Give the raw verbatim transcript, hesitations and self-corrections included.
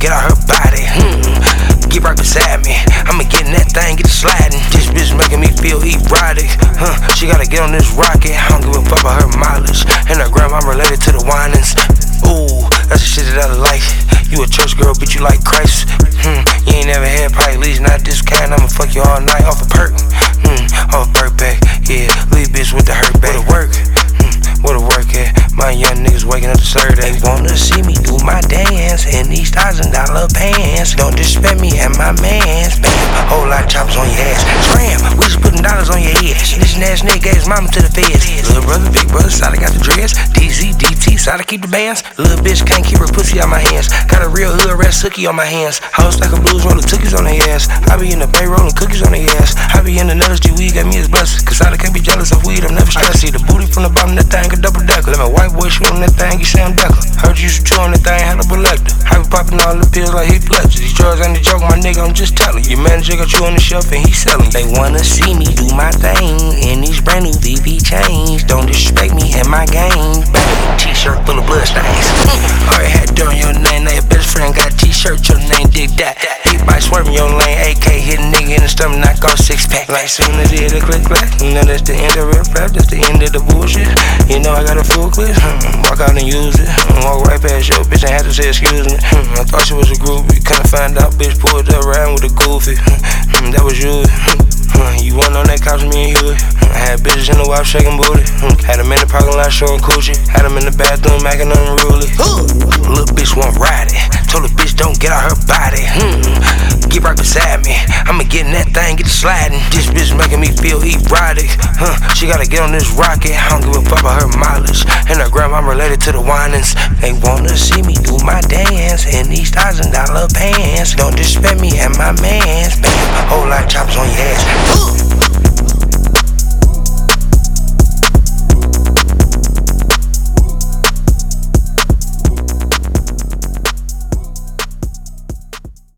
get out her body. Hmm. Get right beside me, I'ma get in that thing, get to sliding. This bitch making me feel erotic, huh? She gotta get on this rocket. I don't give a fuck about her mileage, and her grandma related to the Winans. Ooh, that's the shit that I like. You a church girl, but you like Christ. Hmm, you ain't never had probably at least not this kind. I'ma fuck you all night off a perk. Hmm, off a perk back, yeah. Leave bitch with the hurt back. Where to work? Hmm, where to work at? My young niggas waking up to serve. They wanna see me do my dance in these thousand dollar pants. Don't disrespect me and my mans. Bam, whole lot of choppers on your ass. Scram, we just putting dollars on your head. This ass nigga gave his mama to the feds. Little brother, big brother, side I got the dreads. D Z, D T, side I keep the bands. Little bitch can't keep her pussy out my hands. Got a real hood red sookie on my hands. House like a blues rolling cookies on their ass. I be in the bay rolling cookies on their ass. I be in the nutters, G weed got me as blessed. Cause I can't be jealous of weed, I'm never stressed. I see the booty from the bottom, that thing a double decker. Let my white boy shoot on that thing, you Sam Decker. Heard you used to chew on that thing, had a selector. I be popping all the pills like Heath Ledger. These drugs ain't a joke, my nigga, I'm just telling. Your manager got you on the shelf and he selling. They wanna see me do my thing in these brand new V V chains. Don't disrespect me and my game. T-shirt full of blood stains. Already had dirt on your name, now your best friend got a t-shirt, your name dig that. Big bite swerving your lane, A K hit a nigga in the stomach, knock off six pack. Like soon as it hit a click clack, you know that's the end of rap rap, that's the end of the bullshit. You know I got a full clip, hmm, walk out and use it. Hmm, walk right past your bitch, ain't had to say excuse me. Hmm, I thought she was a groupie, couldn't find out, bitch pulled up around with a goofy. Hmm, that was you. Hmm, you wasn't on that couch, me and you. Hmm, I had bitches in the wife shaking booty. Hmm, had them in the parking lot showing coochie. Had them in the bathroom macking unruly. Little bitch won't ride it. Told the bitch don't get out her body. Hmm, get right beside me. I'ma get in that thing, get to sliding. This bitch making me feel erotic, huh? She gotta get on this rocket. I don't give a fuck about her mileage, and her grandma related to the Winans. They wanna see me do my dance in these thousand dollar pants. Don't disrespect me and my mans. Bam, whole lot of choppers on your ass. Ooh.